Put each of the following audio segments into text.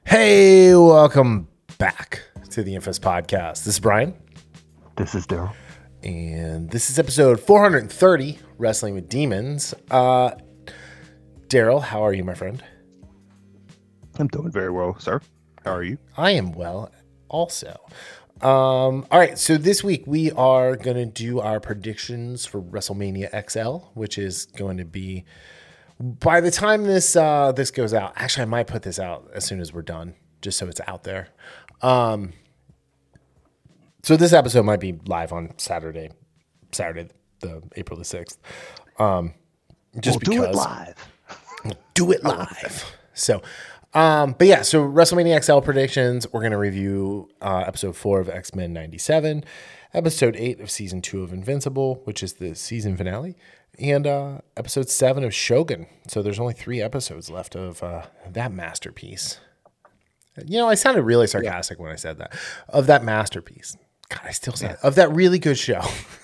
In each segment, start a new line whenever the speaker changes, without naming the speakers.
Hey, welcome back to the Infest Podcast. This is Brian,
This is Daryl.
and this is episode 430, Wrestling with Demons. Daryl, how are you, my friend?
I'm doing very well, sir. How are you?
I am well, also. All right, so this week we are going to do our predictions for WrestleMania XL, which is going to be, by the time this goes out, actually I might put this out as soon as we're done, just so it's out there. So this episode might be live on Saturday, the April the 6th. Just
we'll
because
do it live.
do it live. So, but yeah, so WrestleMania XL predictions. We're going to review episode 4 of X-Men 97, episode 8 of season 2 of Invincible, which is the season finale, and episode 7 of Shogun. So there's only 3 episodes left of that masterpiece. You know, I sounded really sarcastic when I said that. Of that masterpiece. God, I still say it. Of that really good show.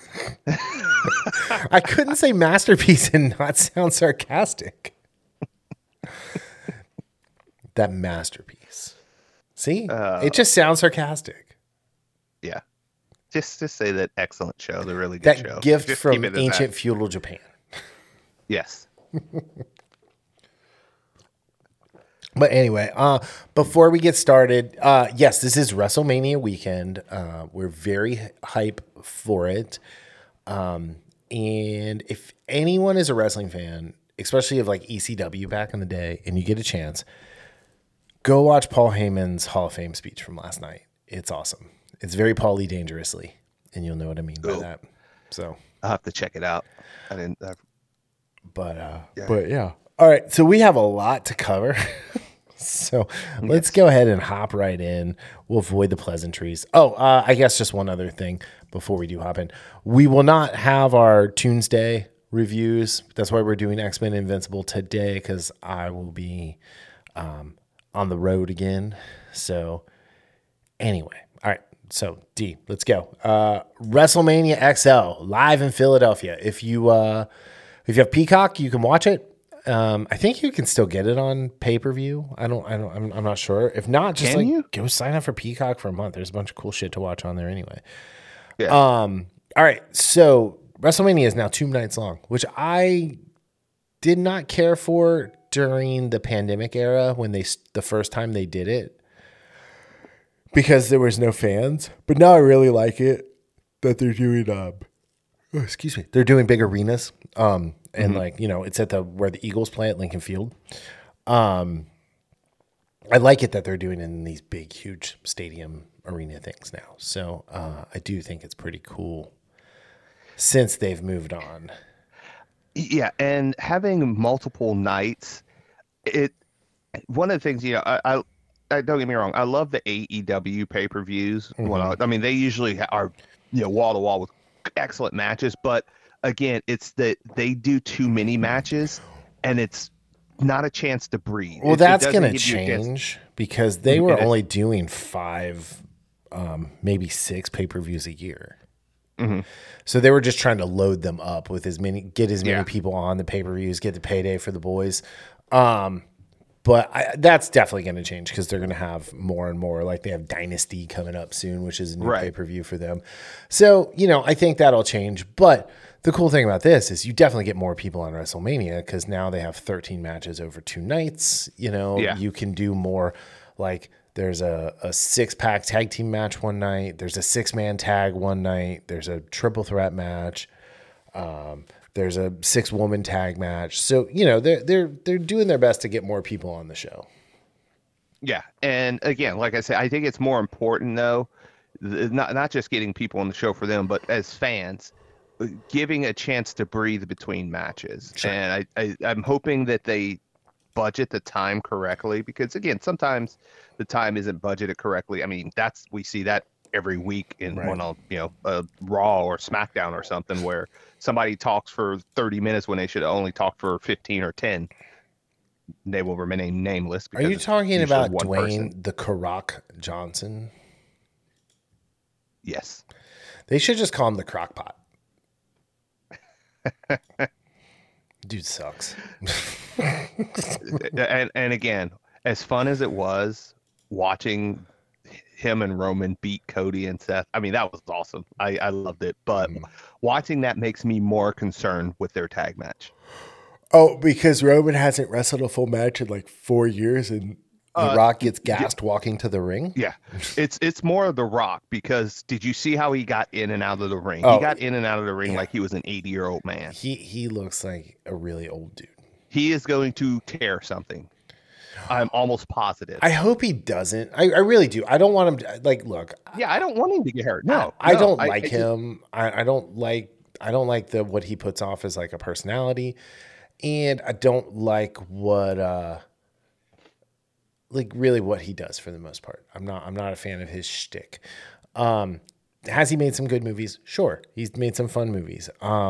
I couldn't say masterpiece and not sound sarcastic. That masterpiece. See? It just sounds sarcastic.
Yeah. Just say that excellent show, the really good
That
show.
gift
Just
from
keep it at
ancient
that.
feudal Japan.
Yes.
But anyway, before we get started, yes, this is WrestleMania weekend. We're very hype for it. And if anyone is a wrestling fan, especially of like ECW back in the day, and you get a chance, go watch Paul Heyman's Hall of Fame speech from last night. It's awesome. It's very Paulie Dangerously, and you'll know what I mean by that. So,
I'll have to check it out. I didn't.
but yeah. All right, so we have a lot to cover. So let's go ahead and hop right in. We'll avoid the pleasantries. Oh, I guess just one other thing before we do hop in. We will not have our Tuesday reviews. That's why we're doing X-Men Invincible today, because I will be on the road again. So anyway, all right. So D, let's go. WrestleMania XL live in Philadelphia. If you have Peacock, you can watch it. I think you can still get it on pay-per-view. I'm not sure. If not, just go sign up for Peacock for a month. There's a bunch of cool shit to watch on there anyway.
Yeah.
All right. So WrestleMania is now 2 nights long, which I did not care for during the pandemic era when the first time they did it, because there was no fans. But now I really like it that they're doing they're doing big arenas. And like, you know, it's at where the Eagles play at Lincoln Field. I like it that they're doing it in these big, huge stadium arena things now. So I do think it's pretty cool since they've moved on.
Yeah, and having multiple nights, one of the things, you know, I don't get me wrong, I love the AEW pay-per-views. I mean, they usually are, you know, wall to wall with excellent matches, but again, it's that they do too many matches, and it's not a chance to breathe.
Well, that's going to change because they were only doing 5, maybe 6 pay-per-views a year. So they were just trying to load them up with get as many people on the pay-per-views, get the payday for the boys. But that's definitely going to change because they're going to have more and more. Like they have Dynasty coming up soon, which is a new pay-per-view for them. So, you know, I think that'll change. But the cool thing about this is you definitely get more people on WrestleMania because now they have 13 matches over 2 nights. You know, you can do more. Like there's a 6-pack tag team match one night. There's a 6-man tag one night. There's a triple threat match. There's a 6-woman tag match. So, you know, they're doing their best to get more people on the show.
Yeah. And again, like I said, I think it's more important though, not just getting people on the show for them, but as fans, giving a chance to breathe between matches. Sure. And I'm hoping that they budget the time correctly, because again, sometimes the time isn't budgeted correctly. I mean, we see that every week in a Raw or SmackDown or something where somebody talks for 30 minutes when they should only talk for 15 or 10. They will remain nameless.
Are you talking about Dwayne the Croc Johnson?
Yes.
They should just call him the Crockpot. Dude sucks.
and again, as fun as it was watching him and Roman beat Cody and Seth. I mean, that was awesome. I loved it. But watching that makes me more concerned with their tag match.
Oh, because Roman hasn't wrestled a full match in like 4 years, and The Rock gets gassed walking to the ring.
Yeah, it's more of The Rock, because did you see how he got in and out of the ring?
Oh,
he got in and out of the ring like he was an 80-year-old man.
He looks like a really old dude.
He is going to tear something. I'm almost positive.
I hope he doesn't. I really do. I don't want him to, like, look.
Yeah, I don't want him to get hurt. No,
I don't like him. I don't like what he puts off as like a personality. And I don't like what really what he does for the most part. I'm not a fan of his shtick. Has he made some good movies? Sure. He's made some fun movies.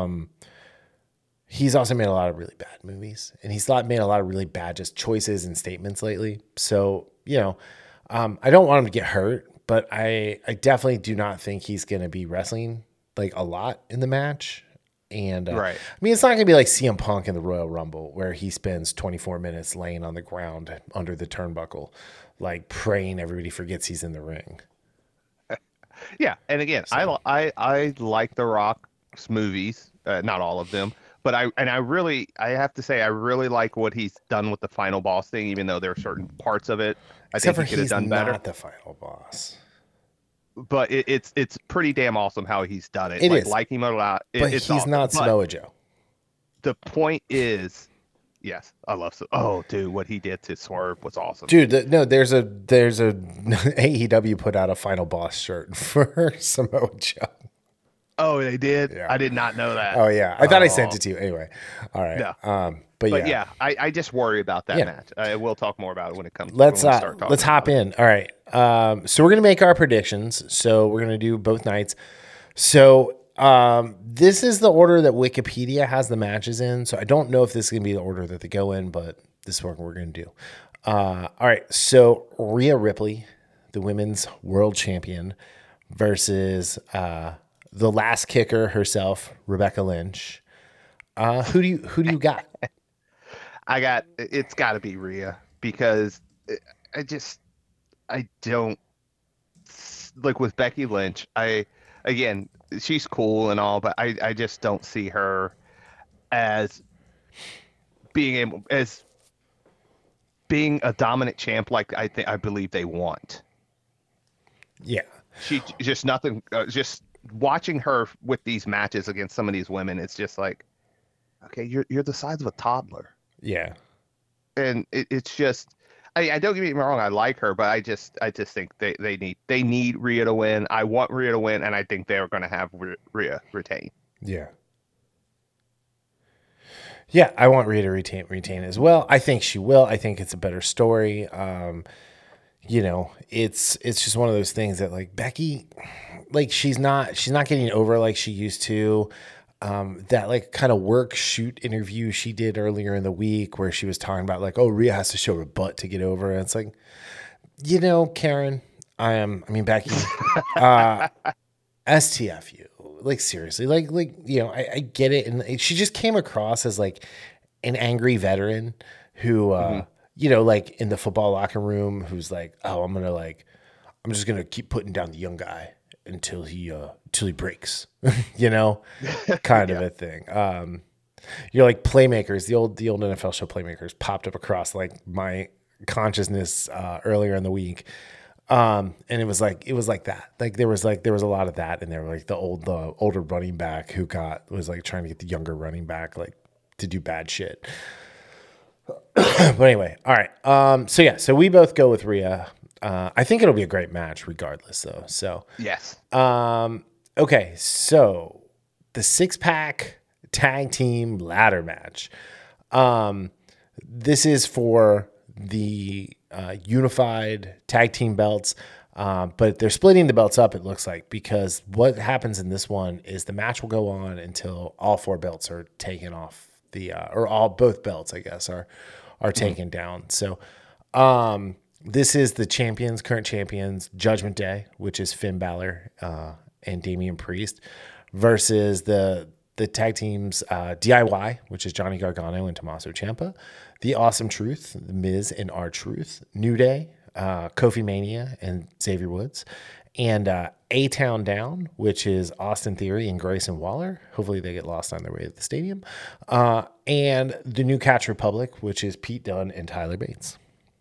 He's also made a lot of really bad movies, and he's made a lot of really bad just choices and statements lately. So, I don't want him to get hurt, but I definitely do not think he's going to be wrestling like a lot in the match. And
right.
I mean, it's not going to be like CM Punk in the Royal Rumble, where he spends 24 minutes laying on the ground under the turnbuckle, like praying everybody forgets he's in the ring.
Yeah, and again, so. I like The Rock's movies, not all of them, but I have to say I really like what he's done with the Final Boss thing, even though there are certain parts of it I think he could have done better.
Not the Final Boss.
But it's pretty damn awesome how he's done it.
It is.
Like him a lot.
But he's awesome. Not Samoa Joe.
The point is, yes, I love. Oh, dude, what he did to Swerve was awesome.
Dude, there's a AEW put out a Final Boss shirt for Samoa Joe.
Oh, they did?
Yeah.
I did not know that.
Oh yeah, I thought I sent it to you anyway. All right.
Yeah. But yeah, I just worry about that match. We'll talk more about it when it comes.
Let's hop in. All right. So we're gonna make our predictions. So we're gonna do both nights. So this is the order that Wikipedia has the matches in. So I don't know if this is gonna be the order that they go in, but this is what we're gonna do. All right. So Rhea Ripley, the women's world champion, versus the last kicker herself, Rebecca Lynch. Who do you got?
It's got to be Rhea, because I don't like with Becky Lynch. Again, she's cool and all, but I just don't see her as being a dominant champ like I believe they want.
Yeah,
she just nothing. Just watching her with these matches against some of these women, it's just like, okay, you're the size of a toddler.
Yeah.
And it's just, I don't get me wrong, I like her, but I just think they need Rhea to win. I want Rhea to win, and I think they're going to have Rhea retain.
Yeah. Yeah, I want Rhea to retain as well. I think she will. I think it's a better story. It's just one of those things that, like, Becky, like, she's not getting over like she used to. That like kind of work shoot interview she did earlier in the week where she was talking about like, oh, Rhea has to show her butt to get over. And it's like, Karen, Becky, STFU, like seriously, I get it. And she just came across as like an angry veteran who, like in the football locker room, who's like, oh, I'm just going to keep putting down the young guy until he breaks, kind of a thing. Like Playmakers, the old NFL show Playmakers popped up across like my consciousness earlier in the week. And it was like that. Like there was a lot of that, and there were like the older running back who was like trying to get the younger running back like to do bad shit. But anyway, all right. So we both go with Rhea. I think it'll be a great match regardless, though. So
yes.
Okay, so the 6-pack tag team ladder match. This is for the unified tag team belts, but they're splitting the belts up, it looks like, because what happens in this one is the match will go on until all 4 belts are taken off both belts, I guess, are taken down. So this is the current champions, Judgment Day, which is Finn Balor and Damian Priest, versus the tag teams DIY, which is Johnny Gargano and Tommaso Ciampa, The Awesome Truth, The Miz and R-Truth, New Day, Kofi Mania and Xavier Woods, and A-Town Down, which is Austin Theory and Grayson Waller. Hopefully they get lost on their way to the stadium. And the New Catch Republic, which is Pete Dunne and Tyler Bates.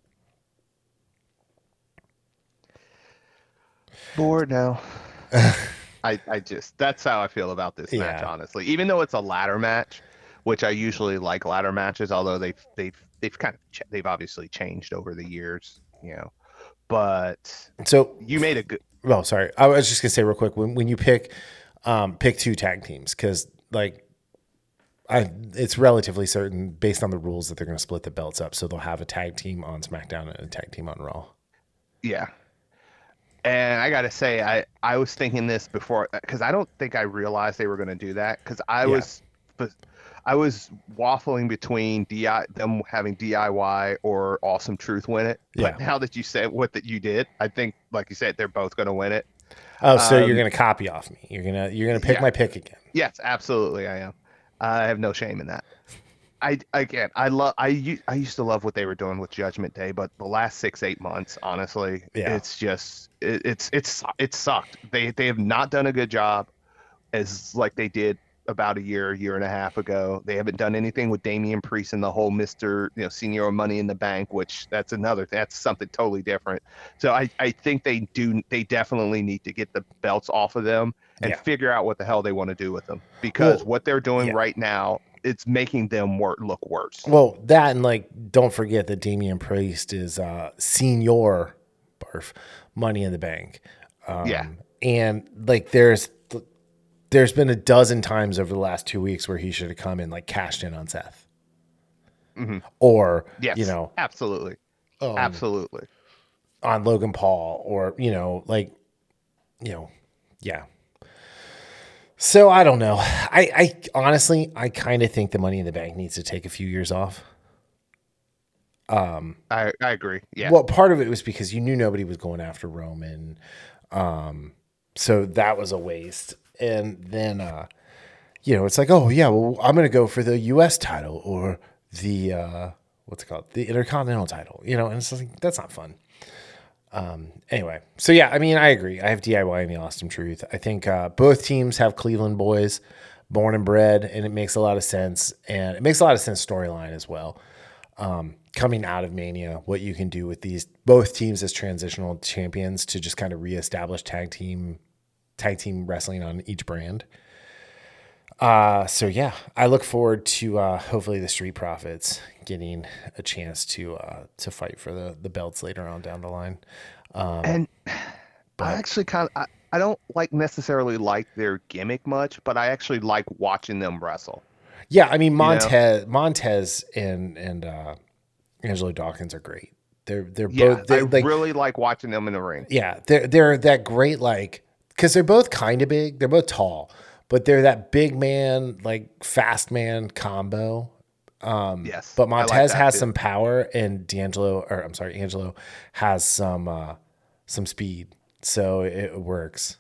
Bored now. I just, that's how I feel about this match, honestly. Even though it's a ladder match, which I usually like ladder matches, although they've obviously changed over the years, you know. But
so
you made a good.
Well, sorry, I was just gonna say real quick when you pick two tag teams, because like it's relatively certain based on the rules that they're going to split the belts up, so they'll have a tag team on SmackDown and a tag team on Raw.
Yeah. And I got to say, I was thinking this before, because I don't think I realized they were going to do that, because I was waffling between them having DIY or Awesome Truth win it. But now that you said that you did, I think, like you said, they're both going to win it.
Oh, so you're going to copy off me. You're going to pick my pick again.
Yes, absolutely I am. I have no shame in that. I used to love what they were doing with Judgment Day, but the last 6-8 months, honestly, it's just it sucked. They have not done a good job as like they did about a year and a half ago. They haven't done anything with Damian Priest and the whole Mr. Senior Money in the Bank, which that's something totally different. So I think they definitely need to get the belts off of them and figure out what the hell they want to do with them, because what they're doing right now, it's making them look worse.
Well, that, and like, don't forget that Damian Priest is Senior Money in the Bank. And like there's been a dozen times over the last 2 weeks where he should have come and like cashed in on Seth.
Mm-hmm.
Or,
absolutely. Absolutely.
On Logan Paul, or, So I don't know. I honestly, I kind of think the Money in the Bank needs to take a few years off.
I agree. Yeah.
Well, part of it was because you knew nobody was going after Roman. So that was a waste. And then, it's like, oh yeah, well, I'm going to go for the U.S. title or the, what's it called? The Intercontinental title, and it's like, that's not fun. Anyway, so yeah, I mean, I agree. I have DIY and the Awesome Truth. I think both teams have Cleveland boys, born and bred, and it makes a lot of sense. And it makes a lot of sense storyline as well. Coming out of Mania, what you can do with both teams as transitional champions to just kind of reestablish tag team wrestling on each brand. So yeah, I look forward to hopefully the Street Profits getting a chance to fight for the belts later on down the line.
And I actually I don't necessarily like their gimmick much, but I actually like watching them wrestle.
Yeah, I mean Montez and Angelo Dawkins are great. They're both. I
really like watching them in the ring.
Yeah, they're that great, like, because they're both kind of big. They're both tall, but they're that big man, like fast man combo.
Yes,
but Montez has some power, and Angelo has some speed, so it works.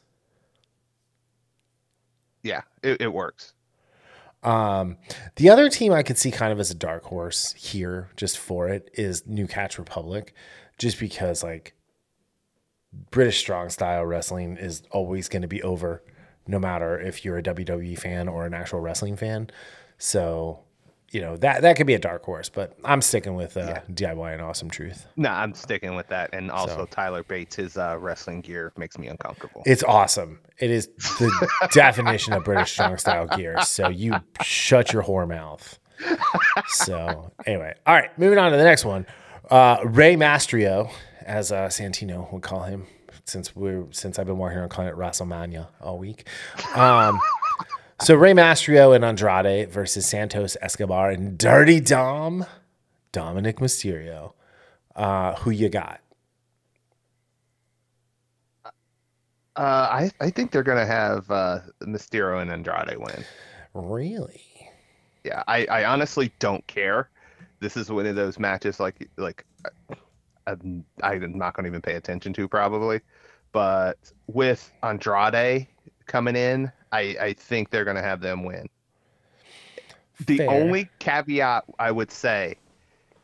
Yeah, it works.
The other team I could see kind of as a dark horse here, just for it, is New Catch Republic, just because like British strong style wrestling is always going to be over, no matter if you're a WWE fan or an actual wrestling fan. So, that could be a dark horse, but I'm sticking with DIY and Awesome Truth.
No, I'm sticking with that. And also Tyler Bates, his wrestling gear makes me uncomfortable.
It's awesome. It is the definition of British strong style gear. So you shut your whore mouth. So anyway, all right, moving on to the next one. Rey Mysterio, as Santino would call him, since I've been working on calling it WrestleMania all week. So Rey Mysterio and Andrade versus Santos Escobar and Dirty Dom, Dominic Mysterio. Who you got?
I think they're gonna have Mysterio and Andrade win.
Really?
Yeah, I honestly don't care. This is one of those matches like I'm not gonna even pay attention to probably, but with Andrade coming in, I think they're going to have them win. The only caveat I would say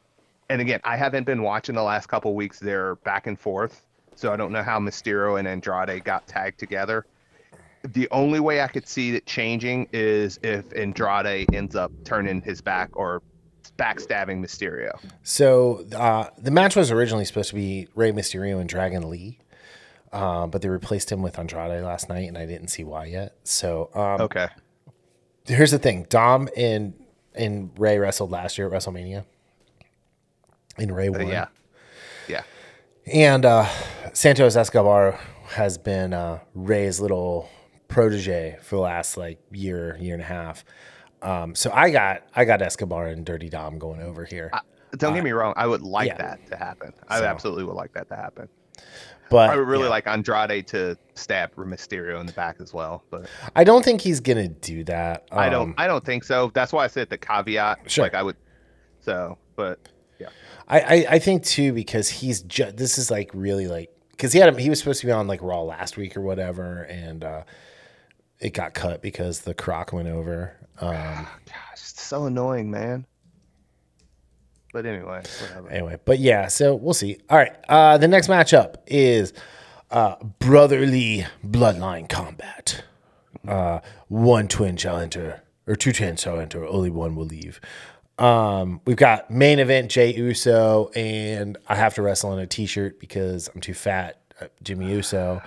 And again, I haven't been watching the last couple weeks. They're back and forth, so I don't know how Mysterio and Andrade got tagged together. The only way I could see it changing is if Andrade ends up turning his back or backstabbing Mysterio.
So the match was originally supposed to be Rey Mysterio and Dragon Lee, but they replaced him with Andrade last night, and I didn't see why yet. So
Okay.
Here's the thing: Dom and Rey wrestled last year at WrestleMania. And Rey won.
Yeah.
And Santos Escobar has been Rey's little protege for the last like year and a half. So I got Escobar and Dirty Dom going over here.
Don't get me wrong. I would like that to happen. I absolutely would like that to happen.
But
I would really like Andrade to stab Mysterio in the back as well. But
I don't think he's gonna do that.
I don't think so. That's why I said the caveat.
Sure.
Like I would. So, but yeah.
I think too, because he's just, this is like really like, because he was supposed to be on like Raw last week or whatever, and it got cut because the Croc went over.
Gosh, it's so annoying, man. But anyway, whatever.
But yeah, so we'll see. All right, the next matchup is brotherly bloodline combat. One twin shall enter, or two twins shall enter. Only one will leave. We've got main event Jey Uso, and I have to wrestle in a t-shirt because I'm too fat. Jimmy Uso.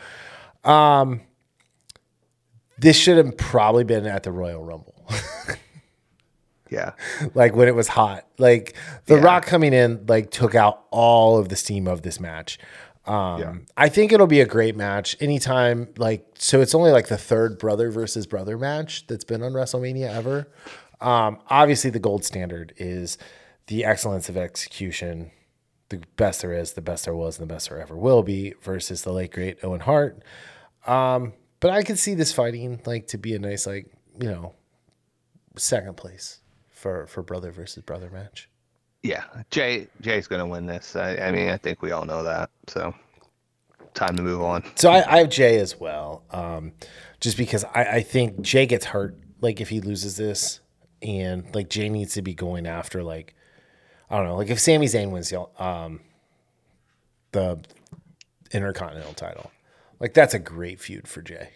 This should have probably been at the Royal Rumble.
Yeah.
Like when it was hot. Like The Rock coming in like took out all of the steam of this match. I think it'll be a great match anytime. Like, so it's only like the third brother versus brother match that's been on WrestleMania ever. Obviously the gold standard is the excellence of execution. The best there is, the best there was, and the best there ever will be versus the late great Owen Hart. But I could see this fighting like to be a nice, like, you know, second place for brother versus brother match.
Yeah, Jay's gonna win this. I mean, I think we all know that. So, time to move on.
So I have Jay as well, just because I think Jay gets hurt like if he loses this, and like Jay needs to be going after like, I don't know, like if Sami Zayn wins the Intercontinental title, like that's a great feud for Jay.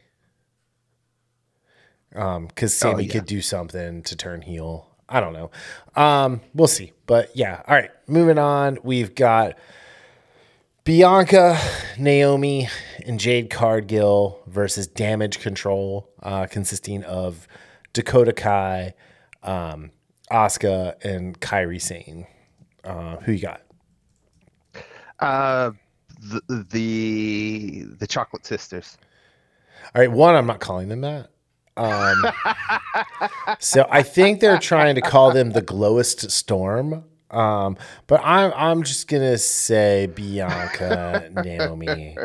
Because Sami could do something to turn heel. I don't know. We'll see. But yeah. All right. Moving on. We've got Bianca, Naomi, and Jade Cargill versus Damage Control, consisting of Dakota Kai, Asuka, and Kairi Sane. Who you got?
The Chocolate Sisters.
All right. One, I'm not calling them that. So I think they're trying to call them the Glowest Storm. But I'm just gonna say Bianca, Naomi,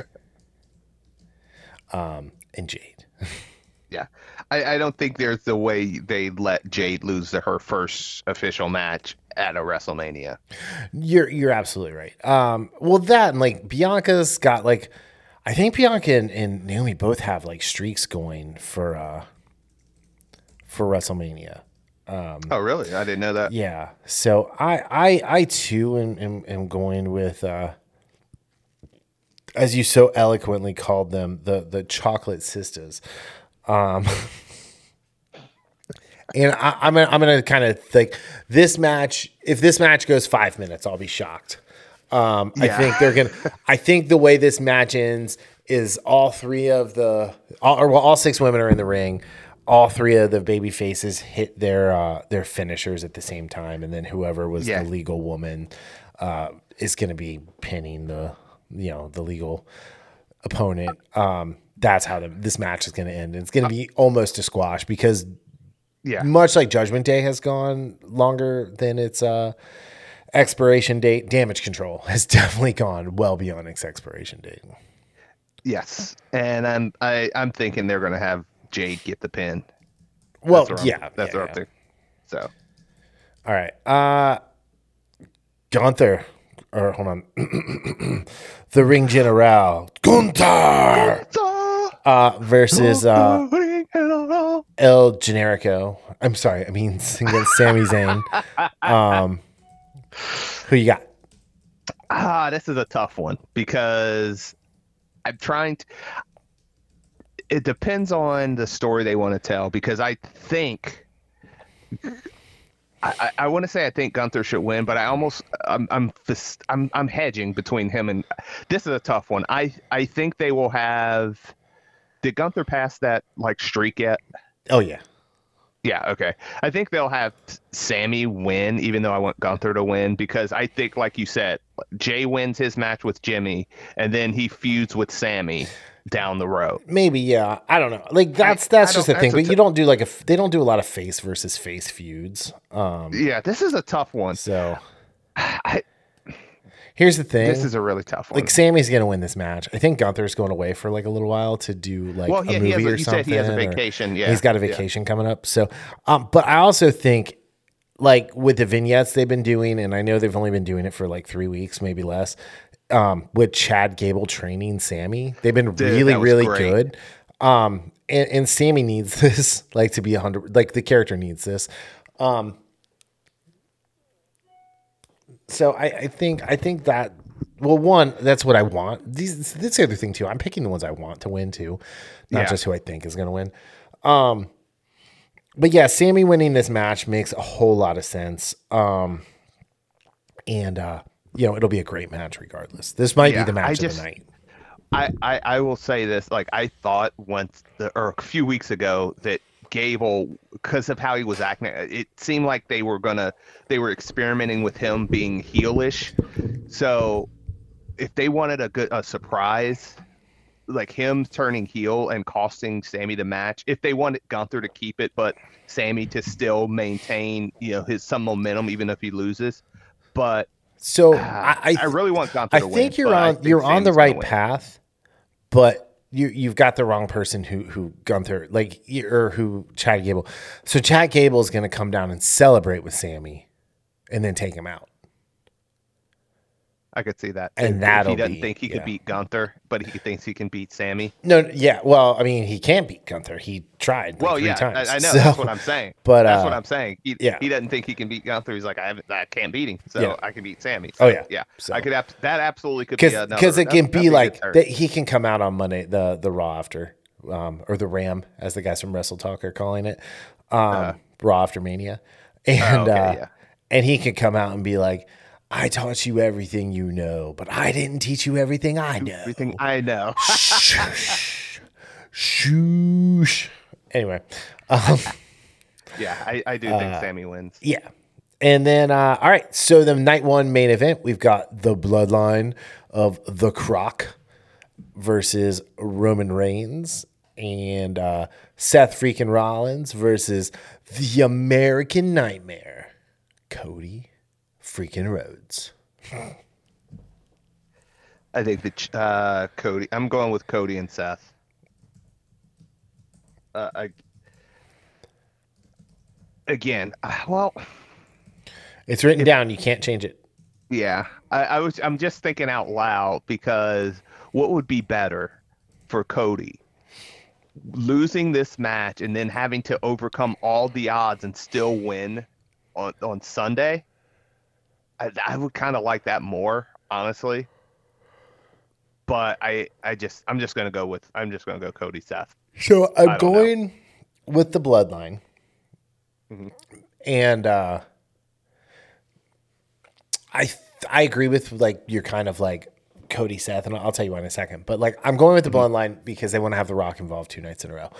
and Jade.
Yeah. I don't think there's the way they let Jade lose her first official match at a WrestleMania.
You're absolutely right. Well, that and like Bianca's got like, I think Bianca and Naomi both have like streaks going for WrestleMania.
Oh, really? I didn't know that.
Yeah. So I too am going with, as you so eloquently called them, the Chocolate Sisters. And I'm gonna kind of like this match. If this match goes 5 minutes, I'll be shocked. I think the way this match ends is all six women are in the ring. All three of the baby faces hit their finishers at the same time, and then whoever was the legal woman is going to be pinning the legal opponent. That's how this match is going to end. And it's going to be almost a squash because much like Judgment Day has gone longer than its expiration date, Damage Control has definitely gone well beyond its expiration date.
Yes, and I'm thinking they're going to have Jade get the pin.
Well,
that's what I'm thinking. So,
all right, Gunther, or hold on, the Ring General Gunther versus El Generico. I'm sorry, I mean against Sami Zayn. Who you got?
This is a tough one because I'm trying to. It depends on the story they want to tell because I think I want to say I think Gunther should win, but I'm hedging between him and this is a tough one. I think they will have. Did Gunther pass that like streak yet?
Oh yeah.
Yeah, okay. I think they'll have Sammy win, even though I want Gunther to win, because I think, like you said, Jay wins his match with Jimmy, and then he feuds with Sammy down the road.
Maybe, yeah. I don't know. Like that's just the thing. But you don't do they don't do a lot of face versus face feuds.
Yeah, this is a tough one.
So here's the thing.
This is a really tough one.
Like Sammy's gonna win this match. I think Gunther's going away for like a little while to do like a movie or something. You said
he has a vacation. Yeah,
he's got a vacation coming up. So, but I also think like with the vignettes they've been doing, and I know they've only been doing it for like 3 weeks, maybe less. With Chad Gable training Sammy, they've been really good. And Sammy needs this, like to be 100. Like the character needs this. So I think that, well, one, that's what I want. This is the other thing too. I'm picking the ones I want to win too, not just who I think is going to win. But yeah, Sammy winning this match makes a whole lot of sense. And it'll be a great match regardless. This might be the match of the night.
I will say this, like I thought a few weeks ago that Gable, because of how he was acting, it seemed like they were experimenting with him being heelish. So if they wanted a surprise, like him turning heel and costing Sammy the match, if they wanted Gunther to keep it, but Sammy to still maintain, some momentum, even if he loses. But
so
I really want Gunther to win.
I think you're on the right path, but you've got the wrong person who Gunther or who Chad Gable. So Chad Gable is going to come down and celebrate with Sammy, and then take him out.
I could see that.
And
he doesn't think he could beat Gunther, but he thinks he can beat Sammy.
No, yeah. Well, I mean, he can't beat Gunther. He tried 3 times.
I know. That's what I'm saying.
But
that's what I'm saying. He doesn't think he can beat Gunther. He's like, I can't beat him, so I can beat Sammy. So,
yeah. So.
I could that absolutely could be another.
Because it can be like that. He can come out on Monday, the Raw after, or the Ram, as the guys from Wrestle Talk are calling it, Raw after Mania, and and he can come out and be like, I taught you everything you know, but I didn't teach you everything I know.
Everything I know.
Shoosh. Anyway.
Yeah, I do think Sammy wins.
Yeah. And then, all right. So the night one main event, we've got the bloodline of The Croc versus Roman Reigns, and Seth freaking Rollins versus the American Nightmare, Cody freaking Rhodes.
I think that Cody. I'm going with Cody and Seth.
It's written down. You can't change it.
Yeah, I'm just thinking out loud because what would be better for Cody? Losing this match and then having to overcome all the odds and still win on Sunday. I would kind of like that more, honestly. But I'm just gonna go Cody Seth.
So I'm going with the bloodline, and I agree with like you're kind of like Cody Seth, and I'll tell you why in a second. But like I'm going with the bloodline because they want to have The Rock involved 2 nights in a row,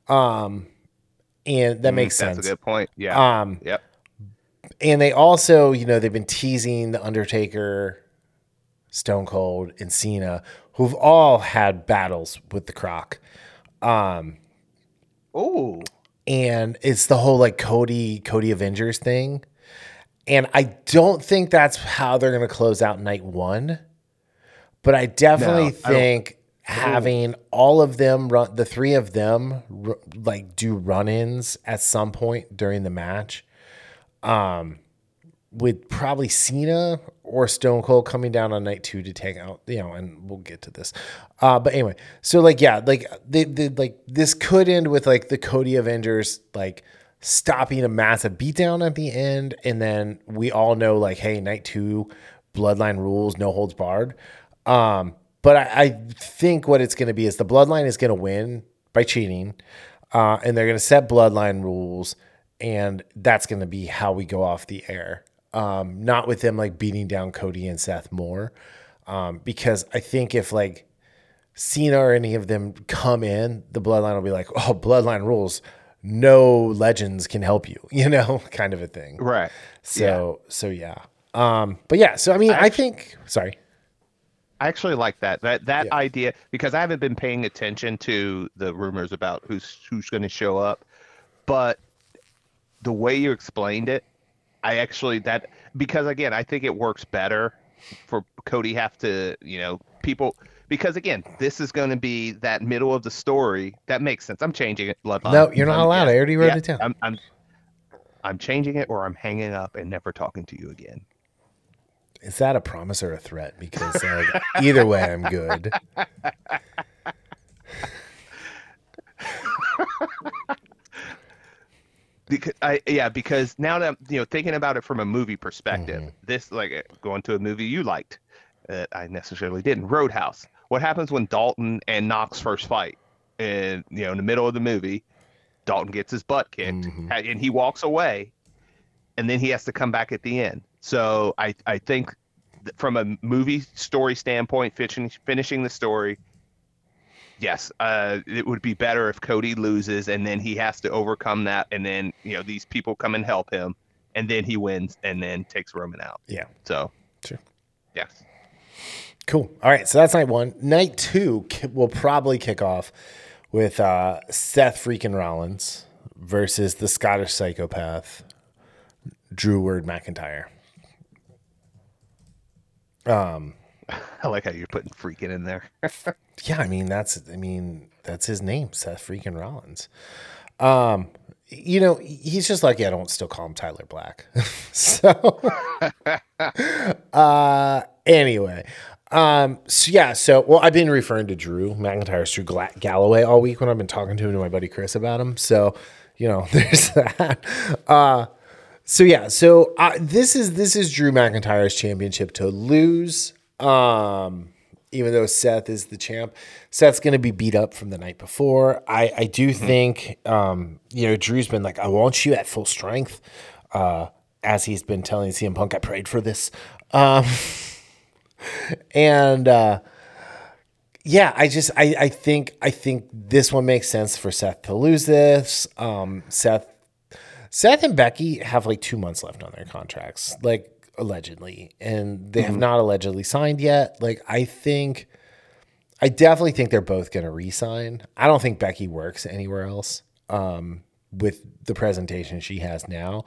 and that makes sense.
That's a good point. Yeah. Yep.
And they also, they've been teasing The Undertaker, Stone Cold, and Cena, who've all had battles with the Croc. And it's the whole like Cody Avengers thing. And I don't think that's how they're going to close out night one. But I definitely think having all of them the 3 of them do run-ins at some point during the match. With probably Cena or Stone Cold coming down on night 2 to take out, and we'll get to this. But anyway, so this could end with like the Cody Avengers, like stopping a massive beatdown at the end. And then we all know like, hey, night 2, Bloodline rules, no holds barred. But I think what it's going to be is the Bloodline is going to win by cheating, and they're going to set Bloodline rules, and that's going to be how we go off the air. Not with them like beating down Cody and Seth more, because I think if like Cena or any of them come in, the Bloodline will be like, oh, Bloodline rules, no legends can help you, kind of a thing.
Right.
So yeah. But yeah, so I mean, I think, sorry.
I actually like that idea, because I haven't been paying attention to the rumors about who's going to show up, but the way you explained it, because again, I think it works better for Cody have to, people, because again, this is going to be that middle of the story. That makes sense. I'm changing it. Bloodline.
No, you're not allowed. I already wrote it down.
I'm changing it, or I'm hanging up and never talking to you again.
Is that a promise or a threat? Because either way, I'm good.
Because now that I'm, thinking about it from a movie perspective, this like going to a movie you liked, I necessarily didn't. Roadhouse. What happens when Dalton and Knox first fight? And in the middle of the movie, Dalton gets his butt kicked, and he walks away, and then he has to come back at the end. So I think from a movie story standpoint, finishing the story, yes, it would be better if Cody loses and then he has to overcome that, and then these people come and help him, and then he wins and then takes Roman out.
Yeah.
So
sure.
Yes.
Cool. All right. So that's night one. Night two will probably kick off with Seth freaking Rollins versus the Scottish psychopath Drew Word McIntyre.
I like how you're putting freaking in there.
Yeah, I mean that's his name, Seth freaking Rollins. He's just lucky I don't still call him Tyler Black. So anyway. So I've been referring to Drew McIntyre as Drew Galloway all week when I've been talking to my buddy Chris about him. So, there's that. This is Drew McIntyre's championship to lose. Even though Seth is the champ, Seth's going to be beat up from the night before. I do think, Drew's been like, I want you at full strength. As he's been telling CM Punk, I prayed for this. I think this one makes sense for Seth to lose this. Seth and Becky have like 2 months left on their contracts, like allegedly, and they have not allegedly signed yet. Like, I definitely think they're both going to re-sign. I don't think Becky works anywhere else with the presentation she has now.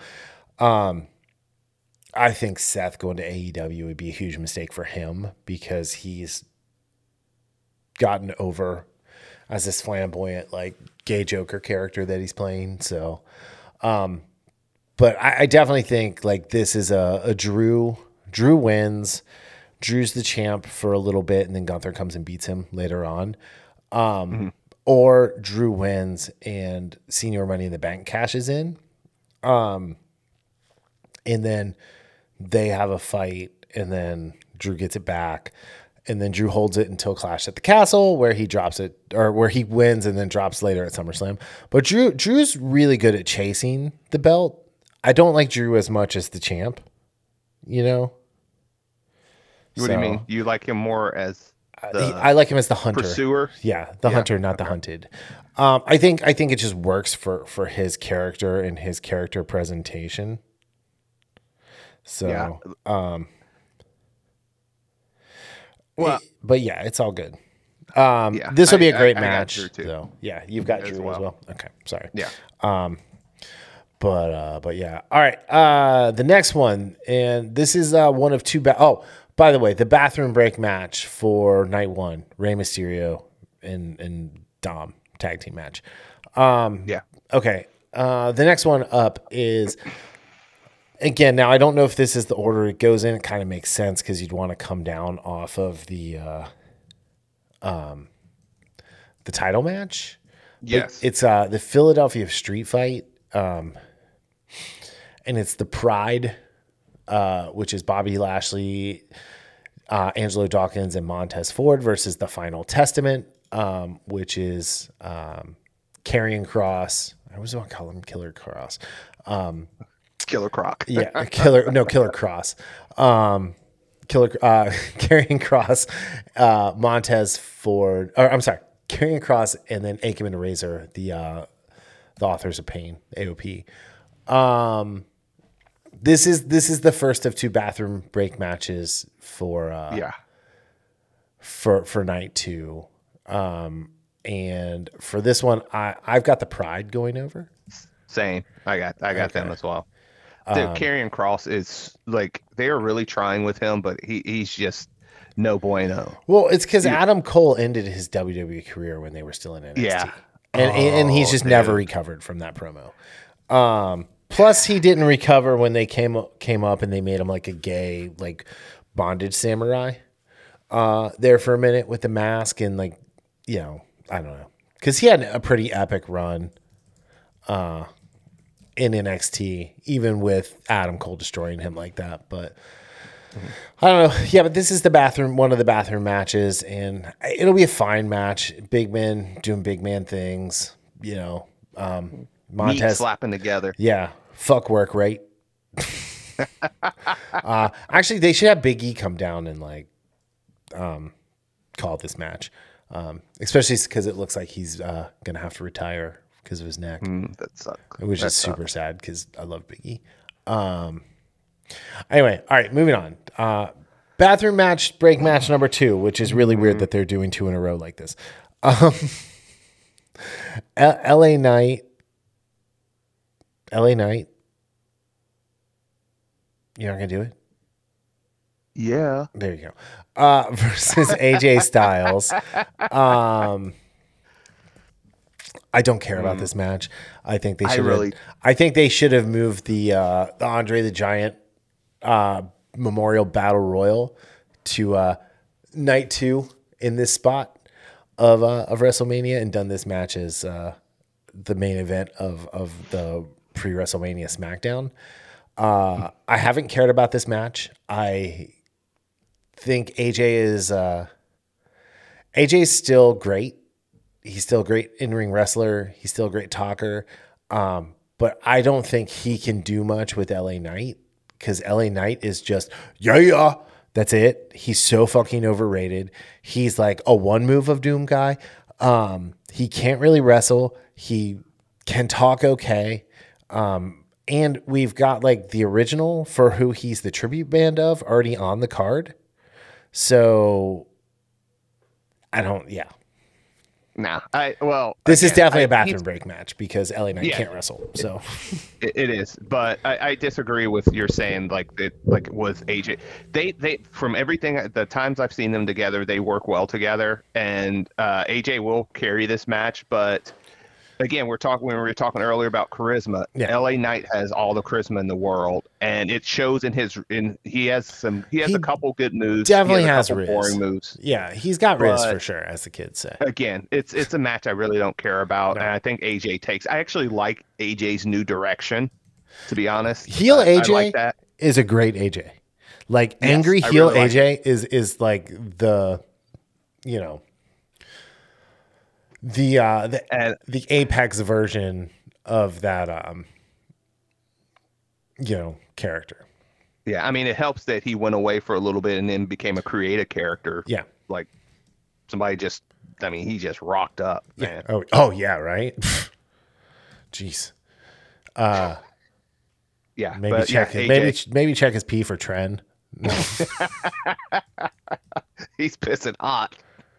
I think Seth going to AEW would be a huge mistake for him because he's gotten over as this flamboyant, like, gay Joker character that he's playing. So, but I definitely think like this is a Drew wins. Drew's the champ for a little bit, and then Gunther comes and beats him later on. Or Drew wins and Senior Money in the Bank cashes in. And then they have a fight, and then Drew gets it back, and then Drew holds it until Clash at the Castle, where he drops it, or where he wins and then drops later at SummerSlam. But Drew's really good at chasing the belt. I don't like Drew as much as the champ, What
do you mean? You like him more as
I like him as the hunter.
Pursuer?
Yeah, the hunter, not the hunted. I think it just works for his character and his character presentation. So, but yeah, it's all good. This will be a great match. So, yeah, you've got Drew as well. Okay, sorry.
Yeah.
But yeah. All right. The next one, and this is one of two. By the way, the bathroom break match for night one: Rey Mysterio and Dom tag team match.
Yeah.
Okay. The next one up is. Again, now I don't know if this is the order it goes in. It kind of makes sense because you'd want to come down off of the title match.
Yes,
it's the Philadelphia Street Fight, and it's the Pride which is Bobby Lashley, Angelo Dawkins, and Montez Ford versus the Final Testament, which is Karrion Kross. I always want to call him Killer Kross.
Killer Croc.
Yeah, Killer Kross. Karrion Kross, Montez Ford, or I'm sorry, Karrion Kross, and then Akam and Razor, the Authors of Pain, AOP. This is the first of 2 bathroom break matches for night 2. And for this one, I've got the Pride going over.
Same. I got them as well. Dude, Karrion Kross is like, they are really trying with him, but he's just no bueno.
Well, it's because Adam Cole ended his WWE career when they were still in NXT.
Yeah.
And he's just never recovered from that promo. Plus, he didn't recover when they came up and they made him like a gay, like, bondage samurai there for a minute with the mask and, like, you know, I don't know. Because he had a pretty epic run in NXT, even with Adam Cole destroying him like that. But I don't know. Yeah, but this is one of the bathroom matches, and it'll be a fine match. Big men doing big man things, you know. Montez
meat slapping together.
Yeah, fuck work, right? Actually, they should have Big E come down and like call this match, especially because it looks like he's gonna have to retire because of his neck.
That sucks.
Which is super sad because I love Big E. Anyway, all right, moving on. Bathroom match, break match number 2, which is really weird that they're doing 2 in a row like this. LA Knight. You're not going to do it?
Yeah.
There you go. Versus AJ Styles. I don't care about this match. I think they should have moved the Andre the Giant Memorial Battle Royal to night 2 in this spot of WrestleMania and done this match as the main event of the pre-WrestleMania SmackDown. I haven't cared about this match. I think AJ is still great. He's still a great in-ring wrestler. He's still a great talker. But I don't think he can do much with LA Knight because LA Knight is just, yeah, that's it. He's so fucking overrated. He's like a one move of doom guy. He can't really wrestle. He can talk okay. And we've got like the original for who he's the tribute band of already on the card. So yeah.
Nah,
this is definitely a bathroom break match because LA Knight can't wrestle. So
it is, but I disagree with your saying like with AJ. They from everything the times I've seen them together, they work well together, and AJ will carry this match. But again, we were talking earlier about charisma.
Yeah.
LA Knight has all the charisma in the world, and it shows he has a couple good moves.
Definitely has
Riz. Boring moves.
Yeah, he's got Riz for sure, as the kids say.
Again, it's a match I really don't care about, and I think AJ takes. I actually like AJ's new direction, to be honest.
Heel AJ
I like that.
Is a great AJ. Like angry heel really AJ is like the, you know. The apex version of that character.
Yeah, I mean it helps that he went away for a little bit and then became a creative character.
Yeah.
Like he just rocked up, man.
Yeah. Oh yeah, right? Jeez.
Yeah.
Maybe check his pee for Tren. No.
He's pissing hot.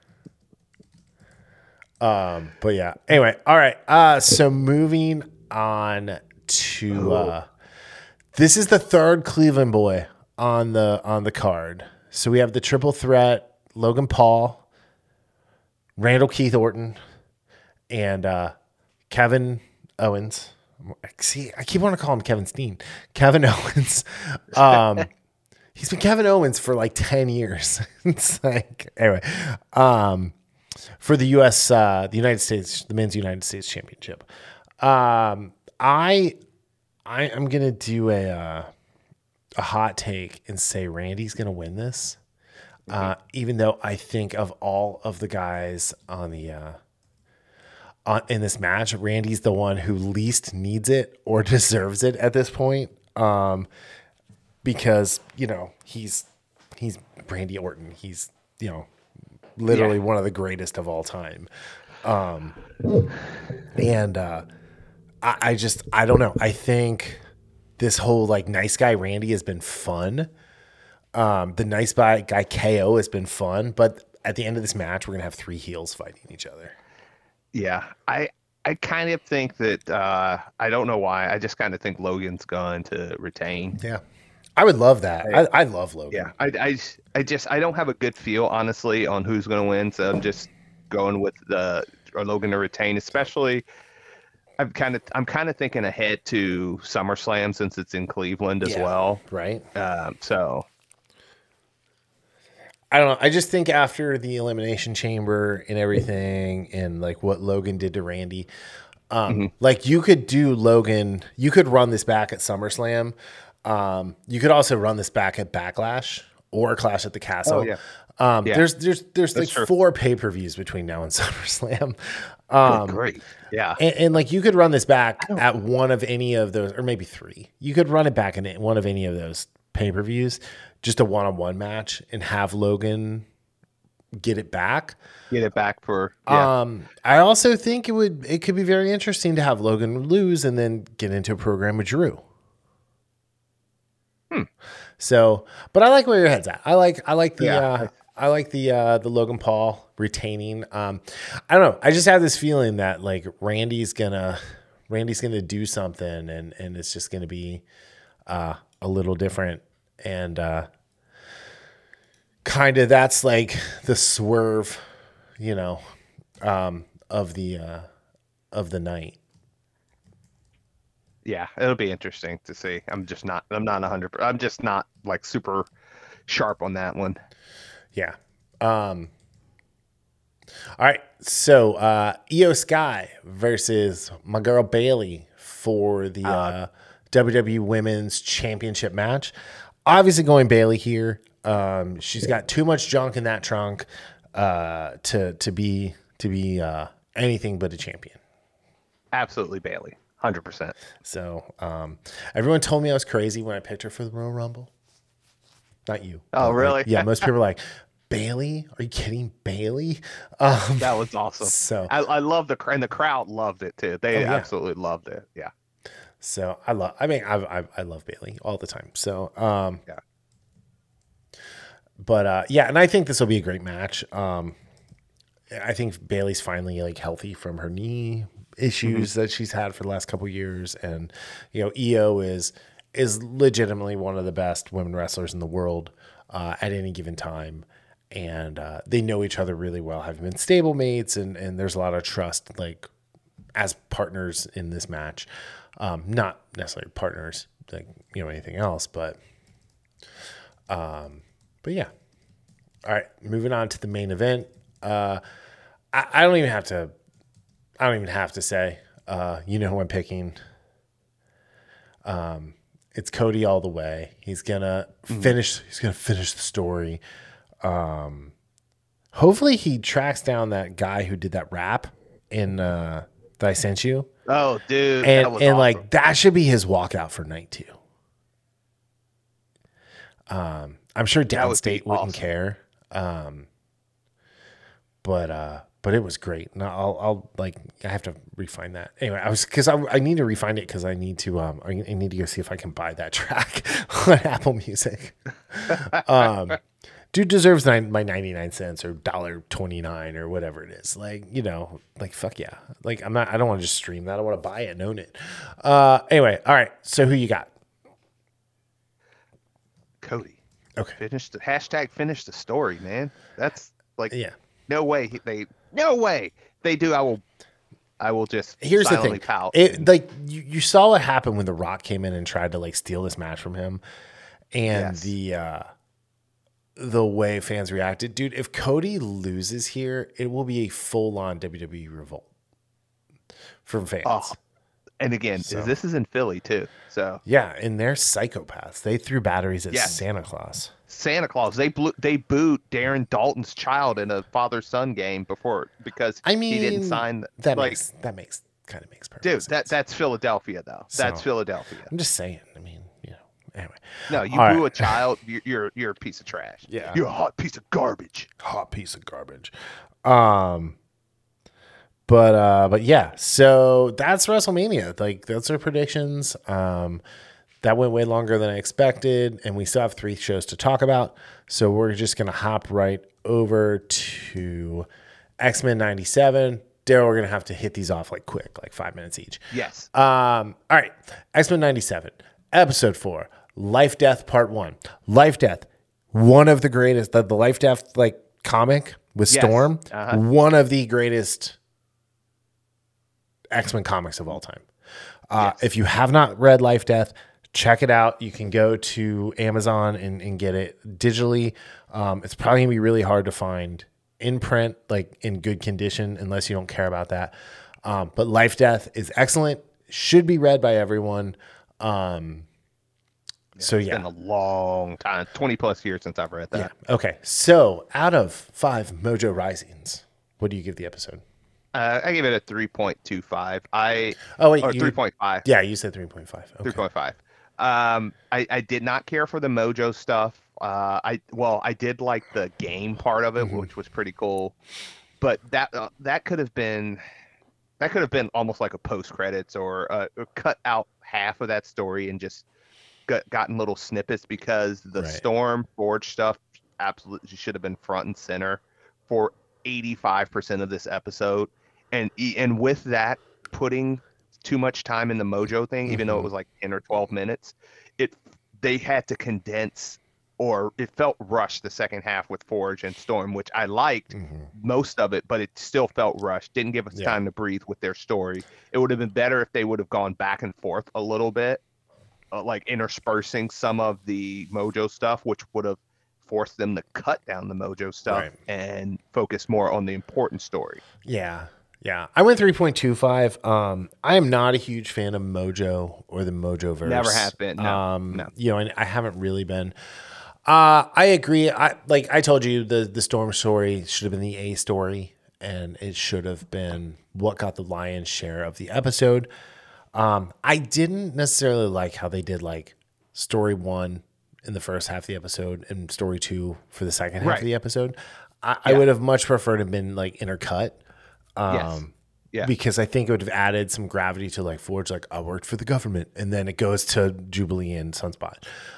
But yeah. Anyway, all right. So moving on to this is the third Cleveland boy on the card. So we have the triple threat: Logan Paul, Randall Keith Orton, and Kevin Owens. See, I keep wanting to call him Kevin Steen. Kevin Owens. He's been Kevin Owens for like 10 years. It's like anyway. For the U.S., the United States, the men's United States Championship, I am gonna do a hot take and say Randy's going to win this. Even though I think of all of the guys on the in this match, Randy's the one who least needs it or deserves it at this point. Because he's Randy Orton. He's literally one of the greatest of all time. And I don't know. I think this whole nice guy Randy has been fun. The nice guy KO has been fun, but at the end of this match, we're gonna have 3 heels fighting each other.
Yeah, I kind of think that I don't know why. I just kind of think Logan's going to retain.
Yeah, I would love that. I love Logan.
Yeah, I don't have a good feel honestly on who's going to win, so I'm just going with Logan to retain. Especially, I'm kind of thinking ahead to SummerSlam since it's in Cleveland as well.
Right.
So.
I don't know. I just think after the Elimination Chamber and everything and what Logan did to Randy, you could do Logan, you could run this back at SummerSlam. You could also run this back at Backlash or Clash at the Castle.
Oh, yeah.
There's 4 pay-per-views between now and SummerSlam.
Great. Yeah.
And you could run this back at one of any of those, or maybe 3. You could run it back in one of any of those pay-per-views, just a one-on-one match, and have Logan get it back.
For.
Yeah. I also think it could be very interesting to have Logan lose and then get into a program with Drew. So, but I like where your head's at. I like the Logan Paul retaining. I don't know. I just have this feeling that Randy's gonna do something and it's just gonna be a little different. And kind of that's the swerve, of the night.
Yeah, it'll be interesting to see. I'm not 100%. I'm just not super sharp on that one.
Yeah. All right. So Io Sky versus my girl Bayley for the WWE Women's Championship match. Obviously going Bayley here. She's got too much junk in that trunk to be anything but a champion.
Absolutely Bayley. 100%.
So everyone told me I was crazy when I picked her for the Royal Rumble. Not you.
Oh, really?
Yeah, most people are like, Bayley? Are you kidding? Bayley?
That was awesome.
So
I love and the crowd loved it too. They absolutely loved it. Yeah.
So I love Bayley all the time. So
yeah.
But and I think this will be a great match. I think Bayley's finally healthy from her knee issues that she's had for the last couple of years, and Io is legitimately one of the best women wrestlers in the world at any given time, and they know each other really well, have been stablemates, and there's a lot of trust as partners in this match. Not necessarily partners anything else, but yeah. All right, moving on to the main event. I don't even have to say, who I'm picking. It's Cody all the way. He's gonna finish. He's gonna finish the story. Hopefully, he tracks down that guy who did that rap that I sent you.
Oh, dude,
and
that was awesome.
That should be his walkout for night 2. I'm sure Downstate wouldn't care. But it was great. And I'll I have to refine that. Anyway, I need to refine it because I need to I need to go see if I can buy that track on Apple Music. Dude deserves my 99 cents or $1.29 or whatever it is. Fuck yeah. I don't want to just stream that. I want to buy it and own it. Anyway, all right. So who you got?
Cody.
Okay.
Finish the story, man. That's
yeah.
No way they do. I will just
here's the thing.
Pout.
You saw what happened when The Rock came in and tried to steal this match from him, and the way fans reacted, dude. If Cody loses here, it will be a full-on WWE revolt from fans.
And again, this is in Philly too. So
yeah, and they're psychopaths. They threw batteries at
yes.
Santa Claus.
Santa Claus. They booed Darren Dalton's child in a father-son game because he didn't sign.
That makes perfect
dude,
sense.
That's Philadelphia though. That's Philadelphia.
I'm just saying. I mean, anyway.
No, you boo a child, you're a piece of trash.
Yeah,
you're a hot piece of garbage.
But yeah, so that's WrestleMania. Like, that's our predictions. That went way longer than I expected, and we still have 3 shows to talk about. So we're just gonna hop right over to X-Men 97. Daryl, we're gonna have to hit these off like quick, like 5 minutes each.
Yes.
All right. X-Men 97, episode 4, Life Death Part 1. Life Death, one of the greatest. The Life Death like comic with Storm, one of the greatest X-Men comics of all time. If you have not read Life Death, check it out. You can go to Amazon and get it digitally. It's probably gonna be really hard to find in print, like in good condition, unless you don't care about that. But Life Death is excellent. Should be read by everyone.
It's been a long time, 20 plus years since I've read that.
Yeah. Okay. So out of 5 Mojo Risings, what do you give the episode?
I give it a 3.25. 3.5.
Yeah, you said 3.5. Okay.
3.5. I did not care for the Mojo stuff. I did like the game part of it, which was pretty cool. But that could have been almost like a post credits or cut out half of that story and just gotten little snippets, because the Storm Forge stuff absolutely should have been front and center for 85% of this episode. And with that, putting too much time in the Mojo thing, even though it was like 10 or 12 minutes, they had to condense, or it felt rushed the second half with Forge and Storm, which I liked most of it, but it still felt rushed. Didn't give us time to breathe with their story. It would have been better if they would have gone back and forth a little bit, like interspersing some of the Mojo stuff, which would have forced them to cut down the Mojo stuff and focus more on the important story.
Yeah. I went 3.25. I am not a huge fan of Mojo or the Mojoverse.
Never have been. No.
And I haven't really been. I agree. I told you, the Storm story should have been the A story, and it should have been what got the lion's share of the episode. I didn't necessarily like how they did like story 1 in the first half of the episode and story 2 for the second half of the episode. I would have much preferred to have been like intercut. Because I think it would have added some gravity to like Forge, like, I worked for the government, and then it goes to Jubilee and Sunspot.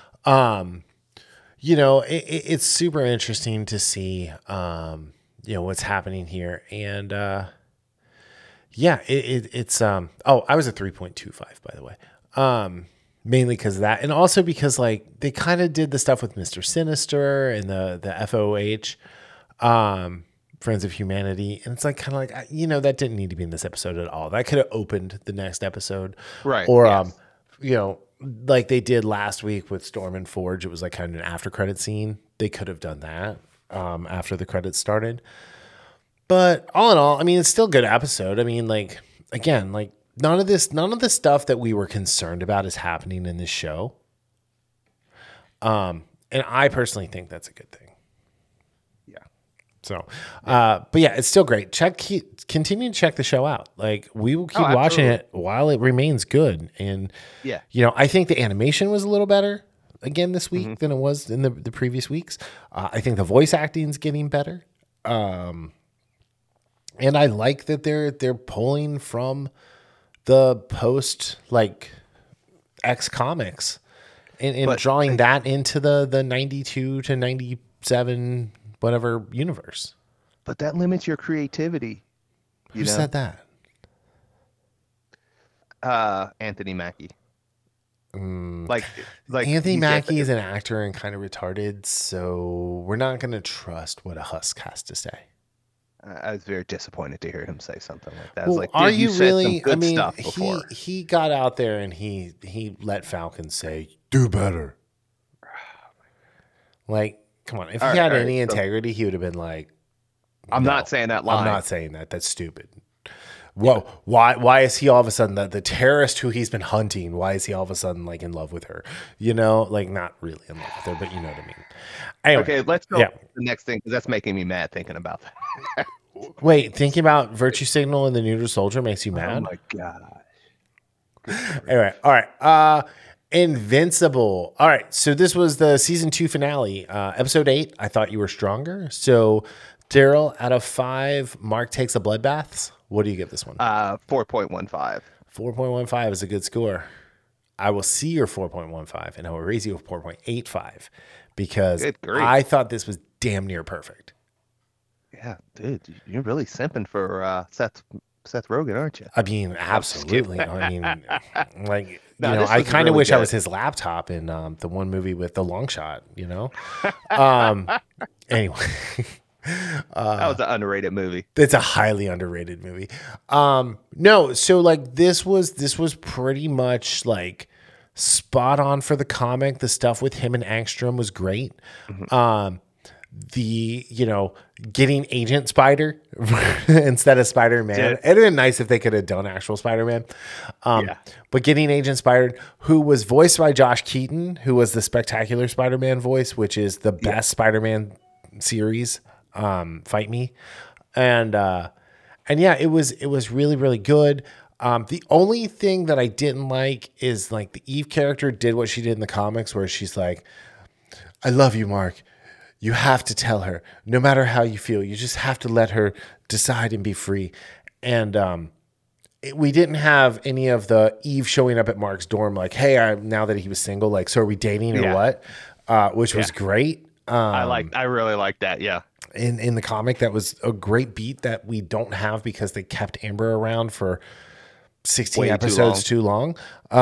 It's super interesting to see, what's happening here. And, it's, I was at 3.25, by the way. Mainly because of that. And also because like they kind of did the stuff with Mr. Sinister and the FOH, Friends of Humanity. And it's like, kind of like, that didn't need to be in this episode at all. That could have opened the next episode.
Right.
Or, like they did last week with Storm and Forge. It was like kind of an after credit scene. They could have done that after the credits started. But all in all, I mean, it's still a good episode. I mean, like, again, like none of the stuff that we were concerned about is happening in this show. And I personally think that's a good thing. So, but yeah, it's still great. Continue to check the show out. Like, we will keep watching it while it remains good. And, I think the animation was a little better again this week than it was in the previous weeks. I think the voice acting is getting better. And I like that they're pulling from the post like X comics and drawing that into the 92 to 97 whatever universe.
But that limits your creativity.
Who said that?
Anthony Mackie.
Like Anthony Mackie is an actor and kind of retarded, so we're not going to trust what a husk has to say.
I was very disappointed to hear him say something like that.
Well,
like,
are you really? I mean,
stuff
he got out there and he let Falcon say, "Do better." Like, come on. If he had any integrity, he would have been like,
I'm not saying that line.
I'm not saying that. That's stupid. Whoa, why is he all of a sudden the terrorist who he's been hunting? Why is he all of a sudden like in love with her? You know, like not really in love with her, but you know what I mean. Anyway,
okay, let's go to the next thing because that's making me mad thinking about that.
Wait, thinking about Virtue Signal and the Neuter Soldier makes you mad?
Oh my god.
Anyway, all right. Invincible. All right, so this was the season 2 finale, episode 8. I thought you were stronger. So, Daryl, out of 5, Mark takes a bloodbaths. What do you give this one?
4.15.
4.15 is a good score. I will see your 4.15 and I will raise you a 4.85 because I thought this was damn near perfect.
Yeah, dude, you're really simping for Seth Rogen, aren't you?
I mean, absolutely. I mean, like, I kind of wish I was his laptop in the one movie with the long shot, you know? Anyway.
That was an underrated movie.
It's a highly underrated movie. No, so like this was pretty much like spot on for the comic. The stuff with him and Angstrom was great. Mm-hmm. Getting Agent Spider instead of Spider-Man. It'd have been nice if they could have done actual Spider-Man. But getting Agent Spider, who was voiced by Josh Keaton, who was the Spectacular Spider-Man voice, which is the best Spider-Man series. Fight Me. And yeah, it was really, really good. The only thing that I didn't like is like the Eve character did what she did in the comics where she's like, I love you, Mark. You have to tell her, no matter how you feel, you just have to let her decide and be free. And we didn't have any of the Eve showing up at Mark's dorm like, hey, now that he was single, like, so are we dating or what? Which was great.
I really like that. Yeah.
In the comic, that was a great beat that we don't have because they kept Amber around for 16 episodes too long.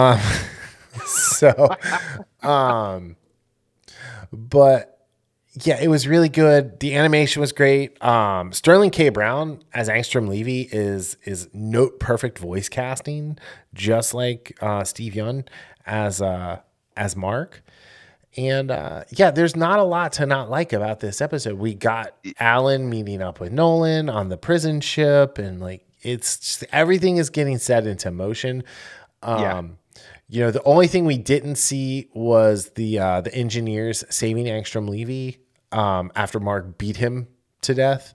But yeah, it was really good. The animation was great. Sterling K. Brown as Angstrom Levy is note perfect voice casting, just like Steve Yeun as Mark. And there's not a lot to not like about this episode. We got Alan meeting up with Nolan on the prison ship, and like it's just, everything is getting set into motion. The only thing we didn't see was the engineers saving Angstrom Levy after Mark beat him to death.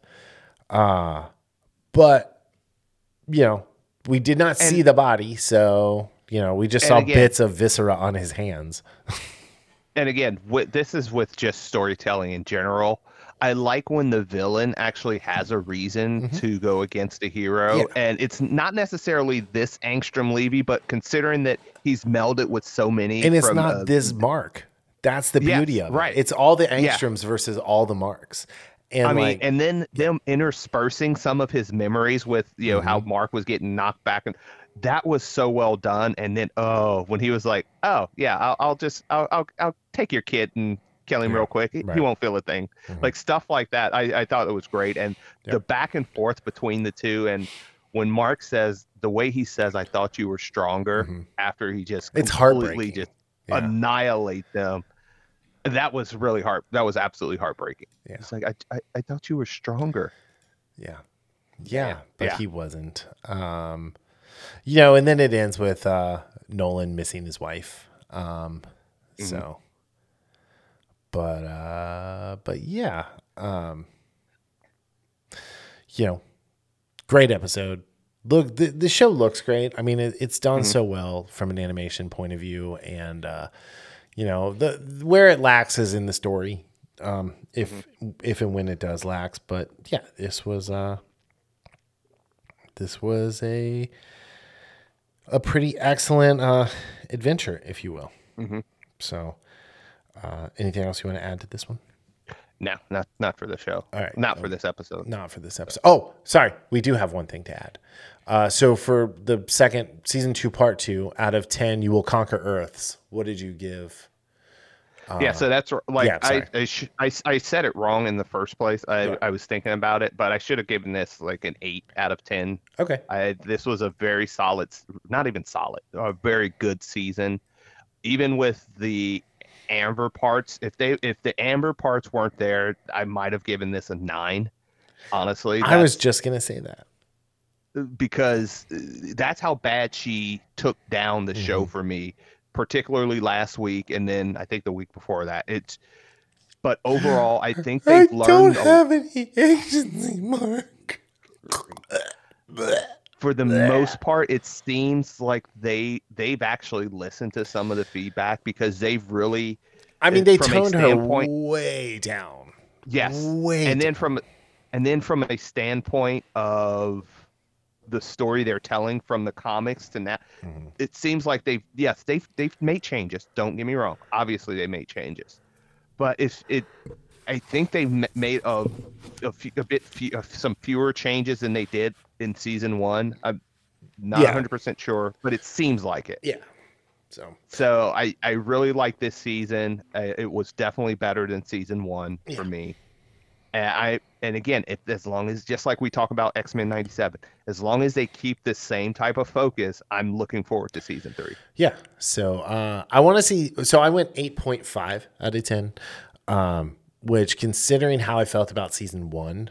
But we did not see the body, so we just saw bits of viscera on his hands.
And again, this is with just storytelling in general. I like when the villain actually has a reason to go against a hero. And it's not necessarily this Angstrom Levy, but considering that he's melded with so many.
And it's not this Mark. That's the beauty of it. Right. It's all the Angstroms versus all the Marks. And
and then them interspersing some of his memories with, how Mark was getting knocked back. And that was so well done. And then, when he was like, oh yeah, I'll take your kid and kill him real quick. He won't feel a thing. Like stuff like that. I thought it was great. And the back and forth between the two. And when Mark says the way he says, I thought you were stronger after he just completely just annihilate them. That was really hard. That was absolutely heartbreaking. Yeah. It's like, I thought you were stronger.
Yeah. Yeah. But he wasn't. And then it ends with Nolan missing his wife. So, but yeah, great episode. Look, the show looks great. I mean, it's done so well from an animation point of view, and where it lacks is in the story. If and when it does lax, but yeah, this was a pretty excellent adventure, if you will. So, anything else you want to add to this one?
No, not for the show.
All right,
not for this episode.
Not for this episode. Oh, sorry, we do have one thing to add. So for the second season 2, part 2, out of 10, you will conquer Earths. What did you give?
So that's like I said it wrong in the first place. I was thinking about it, but I should have given this like an 8 out of 10.
Okay.
This was a very solid, not even solid, a very good season. Even with the Amber parts, if the Amber parts weren't there, I might have given this a 9. Honestly,
I was just gonna say that.
because that's how bad she took down the show for me, particularly last week, and then I think the week before that. But overall, I think
I
they've
don't
learned
have any agency, Mark.
for the most part. It seems like they've actually listened to some of the feedback, because they've really,
I mean, they
from a
toned her
standpoint,
way down.
yes,
Way
and then
down.
from a standpoint of the story they're telling from the comics to now, it seems like they've made changes. Don't get me wrong. Obviously, they made changes, but I think they've made some fewer changes than they did in season one. I'm not
Yeah.
100% sure, but it seems like it.
Yeah.
So I really like this season. It was definitely better than season one for me. And again, as long as, just like we talk about X-Men 97, as long as they keep the same type of focus, I'm looking forward to season 3.
Yeah. So I want to see. So I went 8.5 out of 10, which, considering how I felt about season one,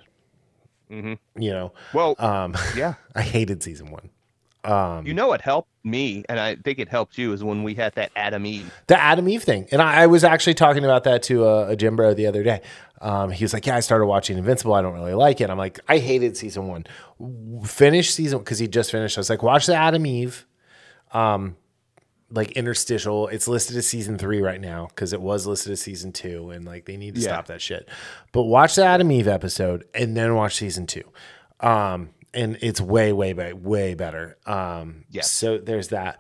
Well,
yeah, I hated season one.
What helped me, and I think it helped you, is when we had that Adam Eve.
The Adam Eve thing. And I was actually talking about that to a Jim Bro the other day. He was like, yeah, I started watching Invincible. I don't really like it. I'm like, I hated season one. Finish season, because he just finished. I was like, watch the Adam Eve, like interstitial. It's listed as season 3 right now, because it was listed as season 2. And like, they need to stop that shit. But watch the Adam Eve episode and then watch season 2. And it's way, way, way better. So there's that.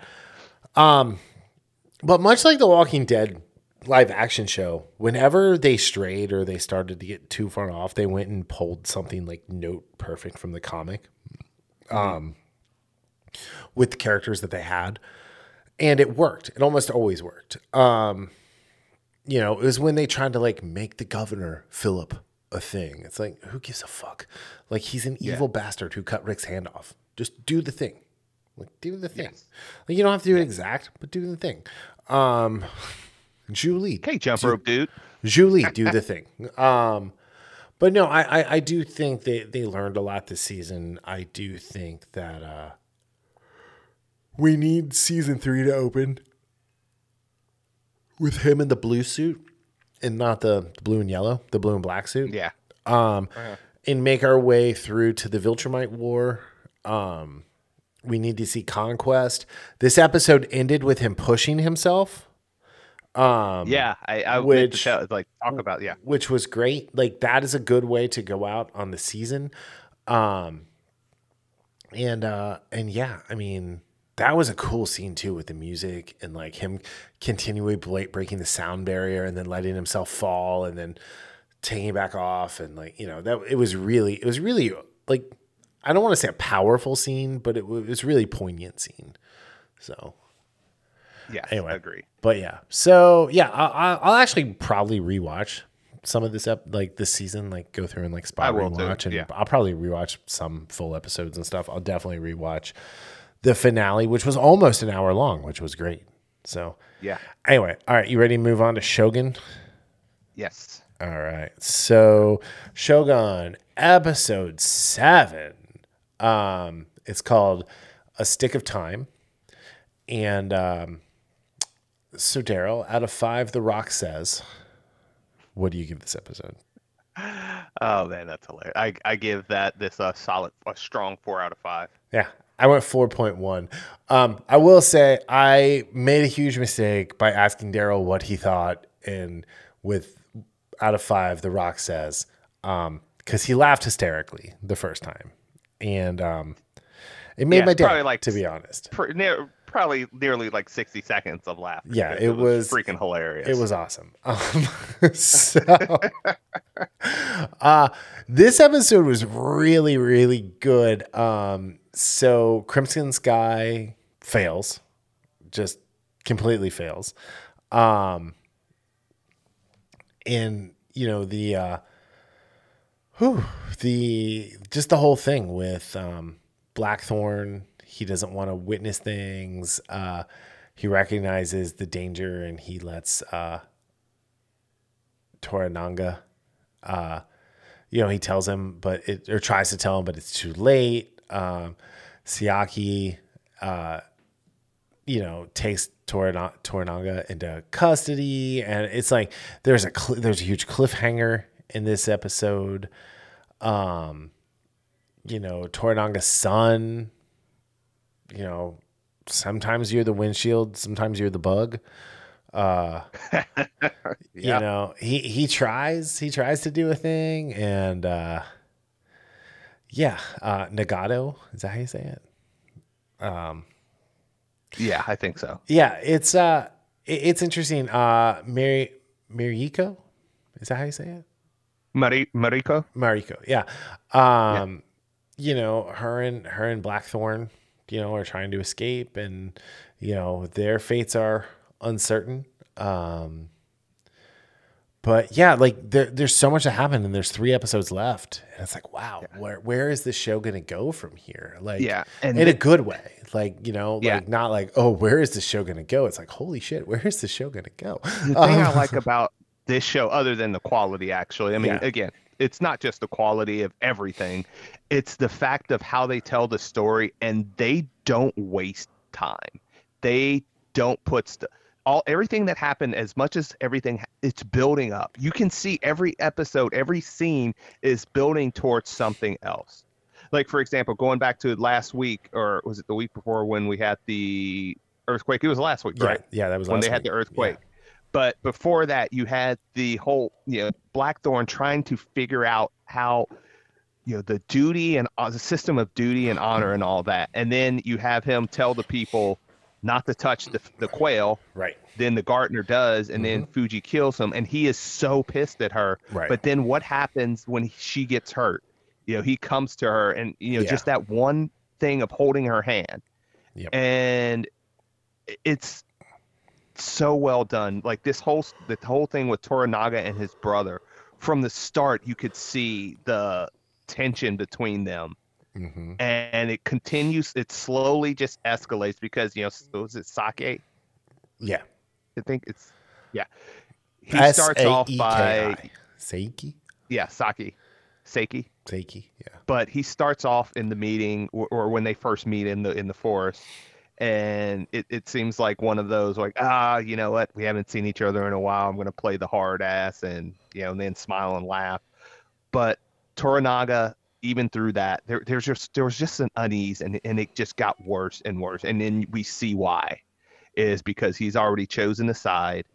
But much like the Walking Dead live action show, whenever they strayed or they started to get too far off, they went and pulled something like note perfect from the comic, with the characters that they had. And it worked. It almost always worked. It was when they tried to like make the governor Philip a thing. It's like, who gives a fuck? Like, he's an evil bastard who cut Rick's hand off. Just do the thing. Like, do the thing.
Yes.
Like, you don't have to do it exact, but do the thing. Julie.
Hey, jump rope dude.
Julie, do the thing. But no, I do think they learned a lot this season. I do think that we need season 3 to open with him in the blue suit and not the blue and yellow, the blue and black suit.
Yeah.
And make our way through to the Viltrumite War. We need to see Conquest. This episode ended with him pushing himself.
I would talk about
which was great. Like, that is a good way to go out on the season. And yeah, I mean, that was a cool scene too, with the music and like him continually breaking the sound barrier and then letting himself fall and then taking it back off. And like, that it was really like, I don't want to say a powerful scene, but it was really poignant scene. So
yeah,
anyway,
I agree.
But yeah, so yeah, I'll actually probably rewatch some of this this season, like go through and like spot rewatch, and I'll probably rewatch some full episodes and stuff. I'll definitely rewatch the finale, which was almost an hour long, which was great. So
yeah.
Anyway, all right, you ready to move on to Shogun?
Yes.
All right, so Shogun episode 7. It's called A Stick of Time, and so Daryl, out of 5, The Rock says, what do you give this episode?
Oh man, that's hilarious. I give this a strong 4 out of 5.
Yeah, I went 4.1. I will say I made a huge mistake by asking Daryl what he thought, and with out of 5, The Rock says, because he laughed hysterically the first time, and it made my day, to be honest.
Probably nearly like 60 seconds of laughter.
Yeah, it was
freaking hilarious.
It was awesome. This episode was really, really good. So Crimson Sky fails, just completely fails. And the whole thing with Blackthorn. He doesn't want to witness things. He recognizes the danger and he lets Torananga. He tells him, or tries to tell him, but it's too late. Siaki, takes Toranaga into custody, and it's like there's a huge cliffhanger in this episode. Toranaga's son, sometimes you're the windshield, sometimes you're the bug. He tries to do a thing, and Nagato, is that how you say it?
Yeah, I think so.
Yeah, it's interesting. Mariko, is that how you say it?
Mariko,
yeah. Her and Blackthorn, are trying to escape, and their fates are uncertain. But yeah, like there's so much that happened, and there's 3 episodes left, and it's like, wow, where is this show gonna go from here? Like, and in a good way, like like not like, oh, where is this show gonna go? It's like, holy shit, where is this show gonna go?
The thing I like about this show, other than the quality, actually, I mean, again, it's not just the quality of everything; it's the fact of how they tell the story, and they don't waste time. They don't put everything that happened, as much as everything, it's building up. You can see every episode, every scene is building towards something else. Like, for example, going back to last week, or was it the week before when we had the earthquake? It was last week, right?
Yeah, that was
when
last
they
week.
Had the earthquake. Yeah. But before that, you had the whole, Blackthorn trying to figure out how, the duty and the system of duty and honor and all that. And then you have him tell the people not to touch the quail.
Right.
Then the gardener does, and then Fuji kills him, and he is so pissed at her.
Right.
But then what happens when she gets hurt? He comes to her, and just that one thing of holding her hand.
Yep.
And it's so well done. Like the whole thing with Toranaga and his brother, from the start you could see the tension between them.
Mm-hmm.
And it continues. It slowly just escalates because was it Sake?
Yeah,
I think it's He
starts off by Seiki.
Yeah, Saki.
Yeah.
But he starts off in the meeting, or when they first meet in the forest, and it seems like one of those like, you know what? We haven't seen each other in a while. I'm going to play the hard ass and and then smile and laugh. But Toranaga, even through that, there was just an unease, and it just got worse and worse. And then we see why, is because he's already chosen a side.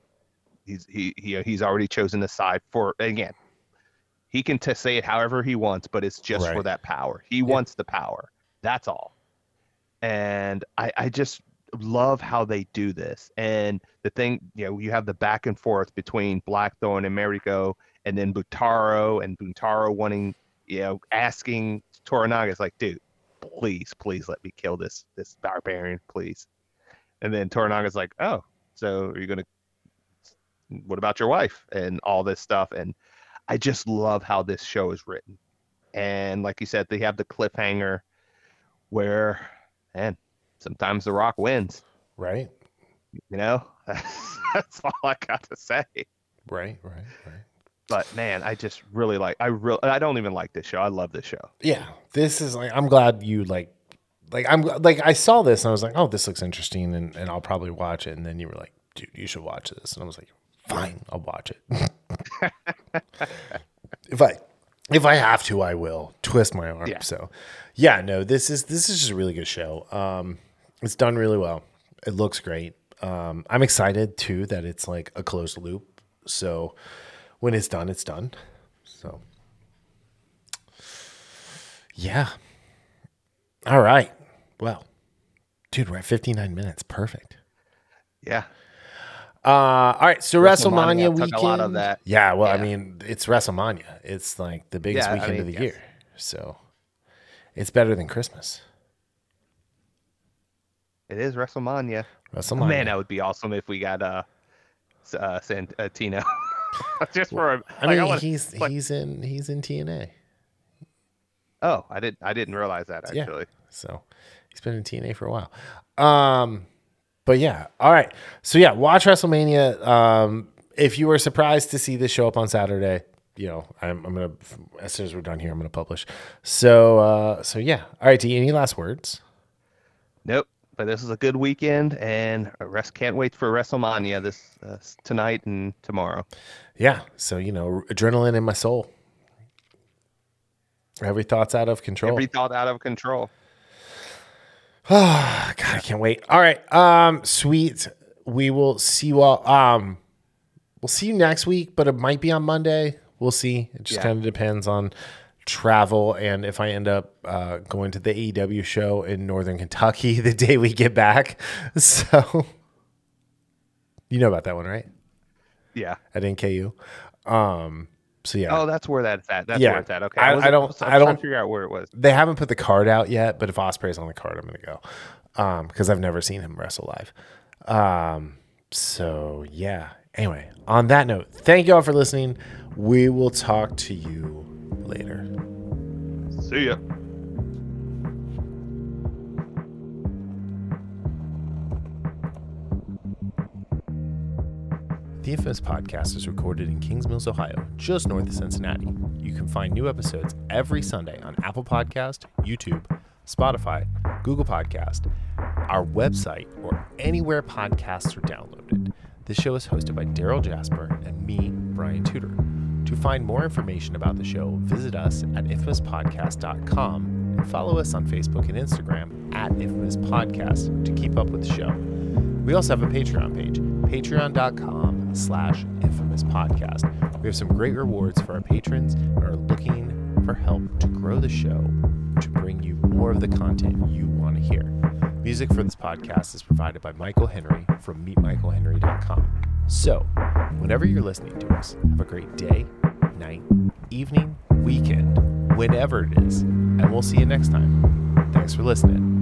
He's already chosen a side for, again, he can say it however he wants, but it's just for that power. He wants the power. That's all. And I just love how they do this. And the thing, you have the back and forth between Blackthorn and Mariko, and then Buntaro wanting, asking Toranaga, it's like, dude, please let me kill this barbarian, please. And then Toranaga's like, oh, so are you going to, what about your wife and all this stuff? And I just love how this show is written. And like you said, they have the cliffhanger where, man, sometimes The Rock wins.
Right.
That's all I got to say.
Right.
But man, I just really I don't even like this show. I love this show.
Yeah. This is like, I'm glad you I saw this and I was like, oh, this looks interesting, and I'll probably watch it. And then you were like, dude, you should watch this. And I was like, fine, I'll watch it. If I have to, I will twist my arm.
Yeah.
So yeah, no, this is just a really good show. It's done really well. It looks great. I'm excited too that it's like a closed loop. So when it's done, it's done. So yeah. All right. Well, dude, we're at 59 minutes. Perfect.
Yeah.
All right. So WrestleMania weekend.
A lot of that.
Yeah. Well, I mean, it's WrestleMania. It's like the biggest weekend of the year. So it's better than Christmas.
It is WrestleMania. Man, that would be awesome if we got Santino. Just for
he's in TNA.
Oh, I didn't realize that, actually.
Yeah. So he's been in TNA for a while. But yeah, all right. So yeah, watch WrestleMania. If you were surprised to see this show up on Saturday, I'm gonna, as soon as we're done here, I'm gonna publish. So yeah. All right, D, any last words?
Nope. But this is a good weekend, and can't wait for WrestleMania this tonight and tomorrow.
Yeah. So adrenaline in my soul. Every thought's out of control.
Every thought out of control.
Oh, God, I can't wait. All right. Sweet. We will see you all. We'll see you next week, but it might be on Monday. We'll see. It just kind of depends on travel and if I end up going to the AEW show in Northern Kentucky the day we get back. So you know about that one, right?
Yeah.
At NKU. So yeah.
Oh, that's where that's at. That's where it's at. Okay.
I don't
trying to figure out where it was.
They haven't put the card out yet, but if Ospreay's on the card, I'm going to go. Because I've never seen him wrestle live. So yeah. Anyway, on that note, thank you all for listening. We will talk to you later.
See ya.
The Infamous Podcast is recorded in Kings Mills, Ohio, just north of Cincinnati. You can find new episodes every Sunday on Apple Podcast, YouTube, Spotify, Google Podcast, our website, or anywhere podcasts are downloaded. This show is hosted by Daryl Jasper and me, Brian Tudor. To find more information about the show, visit us at infamouspodcast.com and follow us on Facebook and Instagram at Infamous Podcast to keep up with the show. We also have a Patreon page, patreon.com/Infamous Podcast. We have some great rewards for our patrons and are looking for help to grow the show to bring you more of the content you want to hear. Music for this podcast is provided by Michael Henry from meetmichaelhenry.com. So, whenever you're listening to us, have a great day, night, evening, weekend, whenever it is, and we'll see you next time. Thanks for listening.